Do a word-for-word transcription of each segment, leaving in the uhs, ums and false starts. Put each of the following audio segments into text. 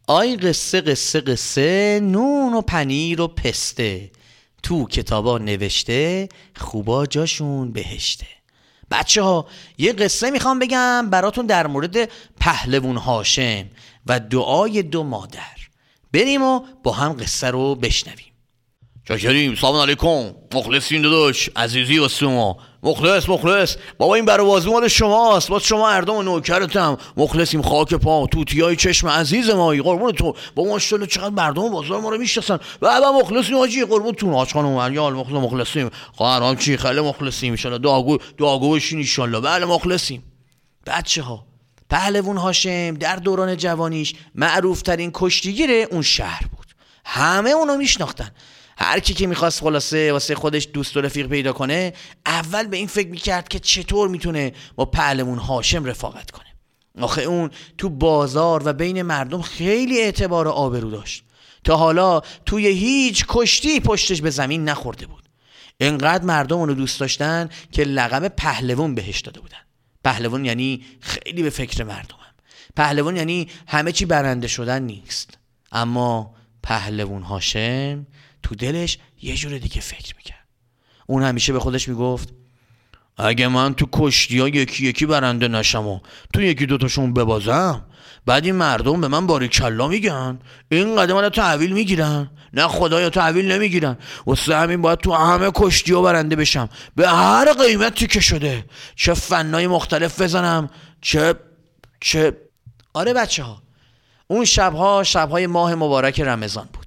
آی قصه قصه قصه، نون و پنیر و پسته، تو کتابا نوشته، خوبا جاشون بهشته. بچه ها یه قصه میخوام بگم براتون در مورد پهلوان هاشم و دعای دو مادر. بریم و با هم قصه رو بشنویم. چاکریم. سلام علیکم. مخلصین داداش، عزیزی واسه ما. مخلص مخلص بابا، این برای مال شماست، واسه شما اردم و نوکرتم. مخلصیم، خاک پا، توتیای چشم عزیز مایی، قربون تو. با ماشاءالله چقدر مردم بازار ما رو میشناسن. بابا مخلصیم حاجی، قربون تو. آج خانم علیال مخلص مخلصیم. خواهرام چی خیلی مخلصیم ان شاء الله. دعاگو دعاگو بشین ان شاء الله. بله مخلصیم. بچه‌ها پهلوان هاشم در دوران جوانیش معروف ترین کشتیگیر اون شهر بود. همه اونو میشناختن. هر کی که میخواست خلاصه واسه خودش دوست و رفیق پیدا کنه، اول به این فکر میکرد که چطور میتونه با پهلوان هاشم رفاقت کنه. آخه اون تو بازار و بین مردم خیلی اعتبار و آبرو داشت. تا حالا توی هیچ کشتی پشتش به زمین نخورده بود. انقدر مردم اونو دوست داشتن که لقب پهلوان بهش داده بودن. پهلوان یعنی خیلی به فکر مردمم. پهلوان یعنی همه چی برنده شدن نیست. اما پهلوان هاشم تو دلش یه جور دیگه فکر میکرد. اون همیشه به خودش میگفت اگه من تو کشتی ها یکی یکی برنده نشم و تو یکی دوتاشون ببازم، بعد این مردم به من باریکلا میگن، این قدم من تحویل میگیرن. نه خدایا تحویل نمیگیرن. واسه همین باید تو همه کشتی ها برنده بشم، به هر قیمتی که شده. چه فنای مختلف بزنم، چه چه آره بچه ها، اون شبها شبهای ماه مبارک رمضان بود.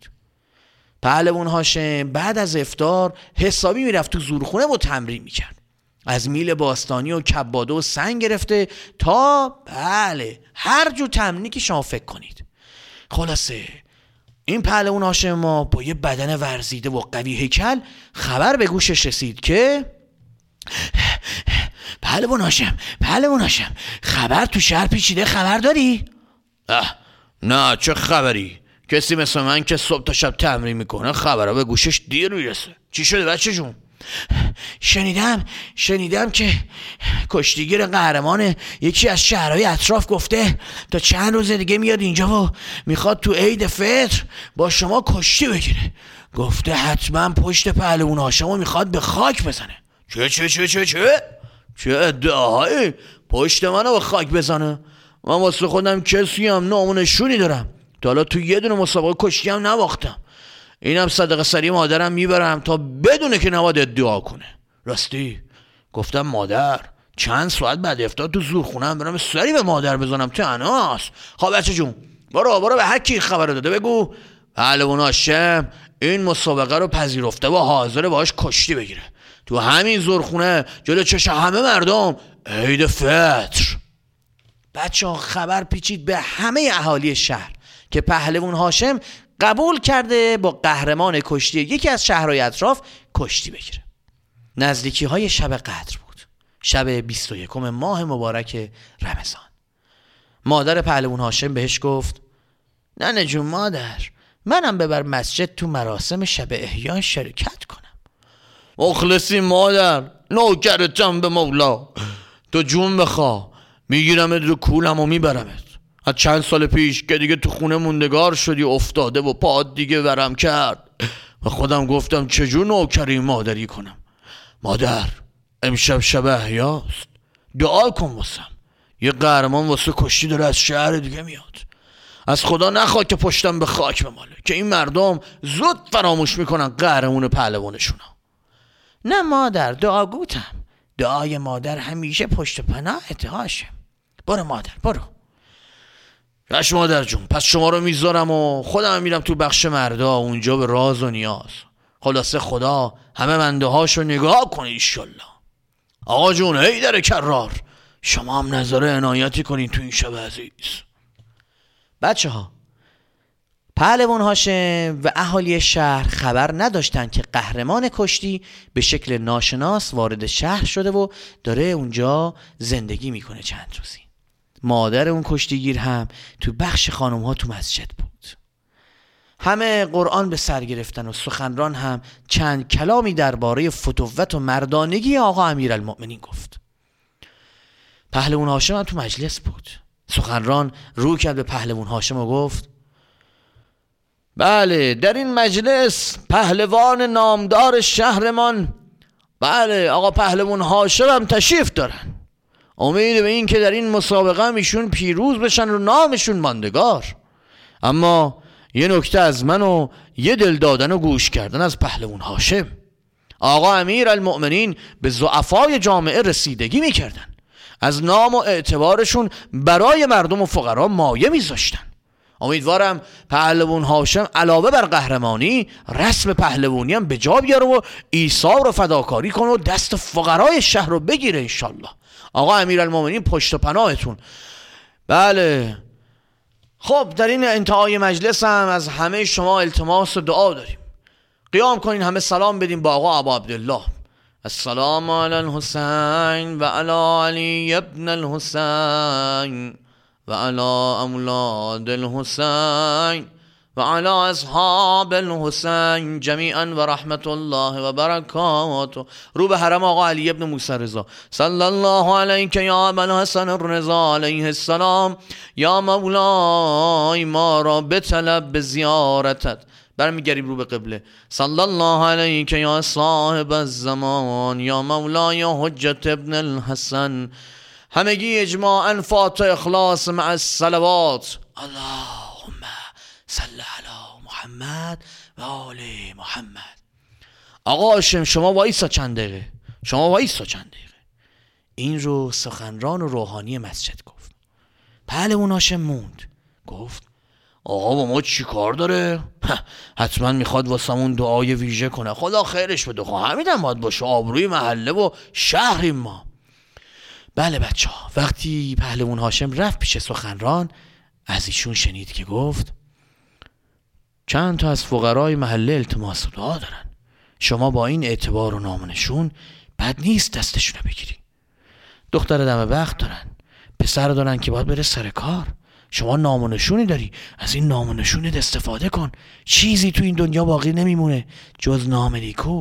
پهلوان هاشم بعد از افطار حسابی میرفت تو زورخونه و تمرین میکرد. از میل باستانی و کباده و سنگ گرفته تا بله هر جور تمرینی که شما فکر کنید. خلاصه این پهلوان هاشم ما با یه بدن ورزیده و قوی هیکل خبر به گوشش رسید که پهلوان هاشم پهلوان هاشم خبر تو شهر پیچیده، خبر داری؟ اه نه، چه خبری؟ کسی مثل من که صبح تا شب تمرین میکنه خبرها به گوشش دیر میرسه. چی شده بچه جون؟ شنیدم شنیدم که کشتیگیر قهرمان یکی از شهرهای اطراف گفته تا چند روز دیگه میاد اینجا و میخواد تو عید فطر با شما کشتی بگیره. گفته حتما پشت پهلوان هاشمو میخواد به خاک بزنه. چه چه چه چه چه چه ادعایی؟ پشت منو به خاک بزنه؟ من واسه خودم کسی هم نامونشونی دارم. تا حالا تو یه دونه مسابقه کشتی هم نباختم. اینم صدقه سری مادرم میبرم تا بدونه که نباید ادعا کنه. راستی گفتم مادر چند ساعت بعد افطار تو زورخونه‌ام برم سری به مادر بزنم تنهاست. خب بچه جون برو برو به هر کی خبر داده بگو پهلوان هاشم این مسابقه رو پذیرفته و حاضر باهاش کشتی بگیره تو همین زورخونه جلو چش همه مردم عید فطر. بچه ها خبر پیچید به همه اهالی شهر که پهلوان هاشم قبول کرده با قهرمان کشتی یکی از شهرهای اطراف کشتی بگیره. نزدیکی های شب قدر بود، شب بیست و یکم ماه مبارک رمضان. مادر پهلوان هاشم بهش گفت ننه جون مادر، منم ببر مسجد تو مراسم شب احیا شرکت کنم. مخلصی مادر، نوکرتم به مولا. تو جون بخوا، میگیرمت رو کولم و میبرمت. از چند سال پیش که دیگه تو خونه موندگار شدی افتاده و پاد دیگه ورم کرد و خودم گفتم چجور نوکری مادری کنم. مادر امشب شب احیاست، دعا کن واسم. یه قهرمان واسه کشتی داره از شهر دیگه میاد. از خدا نخواد که پشتم به خاک بماله که این مردم زود فراموش میکنن قهرمان پهلوانشونو. نه مادر، دعاگوتم. دعای مادر همیشه پشت پناهت هاشم. برو مادر برو. باش مادر جون، پس شما رو میذارم و خودم میرم تو بخش مردا، اونجا به راز و نیاز. خلاصه خدا همه منده هاشو نگاه کنه ایشالله. آقا جون حیدر کرار، شما هم نظر عنایتی کنین تو این شب عزیز. بچه ها پهلوان هاشم و اهالی شهر خبر نداشتن که قهرمان کشتی به شکل ناشناس وارد شهر شده و داره اونجا زندگی میکنه چند روزی. مادر اون کشتیگیر هم تو بخش خانم ها تو مسجد بود. همه قرآن به سر گرفتن و سخنران هم چند کلامی درباره فتوت و مردانگی آقا امیرالمؤمنین گفت. پهلوان هاشم هم تو مجلس بود. سخنران رو کرد به پهلوان هاشم و گفت بله در این مجلس پهلوان نامدار شهرمان، بله آقا پهلوان هاشم هم تشریف دارن. امید به این که در این مسابقه هم ایشون پیروز بشن و نامشون ماندگار. اما یه نکته از من و یه دل دادن و گوش کردن از پهلوان هاشم. آقا امیر المؤمنین به ضعفای جامعه رسیدگی میکردن، از نام و اعتبارشون برای مردم و فقرا مایه میذاشتن. امیدوارم پهلوان هاشم علاوه بر قهرمانی رسم پهلوانی هم به جا بیاره و ایثار و فداکاری کنه و دست فقرای شهر رو بگیره انشالله. آقا امیرالمومنین پشت و پناهتون. بله خب در این انتهای مجلس هم از همه شما التماس و دعا داریم. قیام کنین همه سلام بدیم با آقا ابا عبدالله. السلام علی الحسین و علی علی ابن الحسین و علی اولاد الحسین و علی اصحاب الحسین جمیعا و رحمت الله و برکاته. رو به حرم آقا علی ابن موسی رضا. صلی الله علیک یا ابا الحسن الرضا علیه السلام. یا مولای ما را بطلب به زیارتت. برمیگردیم رو به قبله. صلی الله علیک یا صاحب الزمان یا مولای حجت ابن الحسن. همگی اجماعاً فاتح اخلاص مع الصلوات. اللهم صل علی محمد و آل محمد. آقا هاشم شما وایسا چند دقیقه، شما وایسا چند دقیقه. این رو سخنران و روحانی مسجد گفت. پهلوان هاشم موند، گفت آقا با ما چی کار داره؟ حتما میخواد واسمون دعای ویژه کنه، خدا خیرش بده. خب همین هم باید باشه، آبروی محله و شهریم ما. بله بچه ها، وقتی پهلوان هاشم رفت پیش سخنران از ایشون شنید که گفت چند تا از فقرای محله التماس دعا دارن، شما با این اعتبار و نامنشون بد نیست دستشون رو بگیری. دختر دم بخت دارن، پسر دارن که باید بره سر کار، شما نامنشونی داری، از این نامنشونت استفاده کن. چیزی تو این دنیا باقی نمیمونه جز نام نیکو.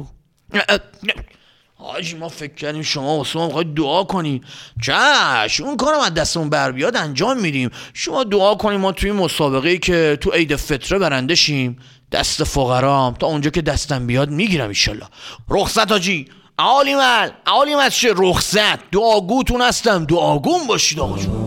حاجی ما فکر کردیم شما واسه ما میخواید دعا کنی. چش اون کارم از دستمون بر بیاد انجام میدیم. شما دعا کنیم ما توی مسابقه‌ای که تو عید فطر برنده شیم، دست فقرام تا اونجا که دستم بیاد میگیرم انشالله. رخصت حاجی. عالی مل عالی مل چه رخصت، دعاگوتون هستم، دعاگون باشید آقا جون.